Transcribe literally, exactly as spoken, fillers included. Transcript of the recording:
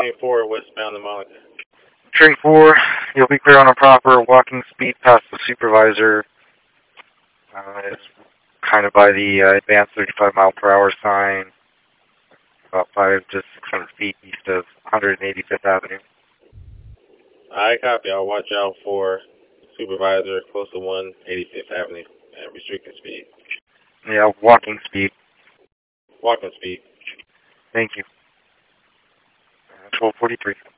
Train four, westbound to Monica. Train four, you'll be clear on a proper walking speed past the supervisor. Uh, it's kind of by the uh, advanced thirty-five mile per hour sign, about five to six hundred feet east of one hundred eighty-fifth Avenue. I copy. I'll watch out for supervisor close to one eighty-fifth Avenue at restricted speed. Yeah, walking speed. Walking speed. Thank you. Uh, twelve forty-three.